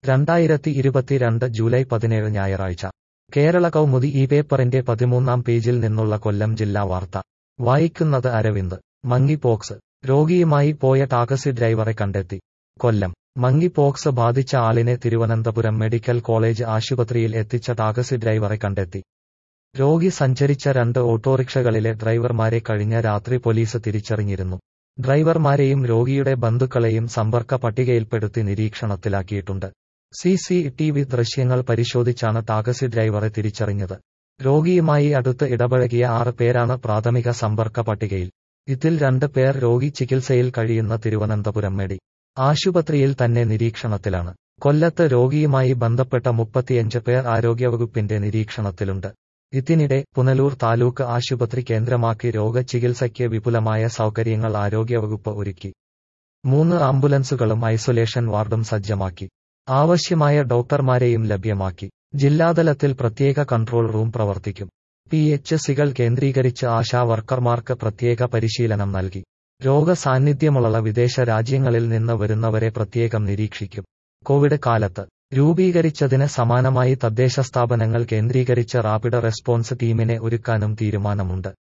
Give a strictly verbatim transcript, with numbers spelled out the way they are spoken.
രണ്ടായിരത്തി ഇരുപത്തിരണ്ട് ജൂലൈ പതിനേഴ് ഞായറാഴ്ച കേരള കൗമുദി ഈ പേപ്പറിന്റെ പതിമൂന്നാം പേജിൽ നിന്നുള്ള കൊല്ലം ജില്ലാ വാർത്ത വായിക്കുന്നത് അരവിന്ദ്. മങ്കിപോക്സ് രോഗിയുമായി പോയ ടാക്സി ഡ്രൈവറെ കണ്ടെത്തി. കൊല്ലം മങ്കിപോക്സ് ബാധിച്ച ആളിനെ തിരുവനന്തപുരം മെഡിക്കൽ കോളേജ് ആശുപത്രിയിൽ എത്തിച്ച ടാക്സി ഡ്രൈവറെ കണ്ടെത്തി. രോഗി സഞ്ചരിച്ച രണ്ട് ഓട്ടോറിക്ഷകളിലെ ഡ്രൈവർമാരെ കഴിഞ്ഞ രാത്രി പോലീസ് തിരിച്ചറിഞ്ഞിരുന്നു. ഡ്രൈവർമാരെയും രോഗിയുടെ ബന്ധുക്കളെയും സമ്പർക്ക പട്ടികയിൽപ്പെടുത്തി നിരീക്ഷണത്തിലാക്കിയിട്ടുണ്ട്. സി സി ടി വി ദൃശ്യങ്ങൾ പരിശോധിച്ചാണ് ടാക്സി ഡ്രൈവറെ തിരിച്ചറിഞ്ഞത്. രോഗിയുമായി അടുത്ത് ഇടപഴകിയ ആറ് പേരാണ് പ്രാഥമിക സമ്പർക്ക പട്ടികയിൽ. ഇതിൽ രണ്ട് പേർ രോഗി ചികിത്സയിൽ കഴിയുന്ന തിരുവനന്തപുരം മെഡി ആശുപത്രിയിൽ തന്നെ നിരീക്ഷണത്തിലാണ്. കൊല്ലത്ത് രോഗിയുമായി ബന്ധപ്പെട്ട മുപ്പത്തിയഞ്ച് പേർ ആരോഗ്യവകുപ്പിന്റെ നിരീക്ഷണത്തിലുണ്ട്. ഇതിനിടെ പുനലൂർ താലൂക്ക് ആശുപത്രി കേന്ദ്രമാക്കി രോഗചികിത്സയ്ക്ക് വിപുലമായ സൗകര്യങ്ങൾ ആരോഗ്യവകുപ്പ് ഒരുക്കി. മൂന്ന് ആംബുലൻസുകളും ഐസൊലേഷൻ വാർഡും സജ്ജമാക്കി. ആവശ്യമായ ഡോക്ടർമാരെയും ലഭ്യമാക്കി. ജില്ലാതലത്തിൽ പ്രത്യേക കൺട്രോൾ റൂം പ്രവർത്തിക്കും. പി എച്ച് സികൾ കേന്ദ്രീകരിച്ച് ആശാ വർക്കർമാർക്ക് പ്രത്യേക പരിശീലനം നൽകി. രോഗസാന്നിധ്യമുള്ള വിദേശ രാജ്യങ്ങളിൽ നിന്ന് വരുന്നവരെ പ്രത്യേകം നിരീക്ഷിക്കും. കോവിഡ് കാലത്ത് രൂപീകരിച്ചതിന് സമാനമായി തദ്ദേശ സ്ഥാപനങ്ങൾ കേന്ദ്രീകരിച്ച് റാപ്പിഡ് റെസ്പോൺസ് ടീമിനെ ഒരുക്കാനും തീരുമാനമുണ്ട്.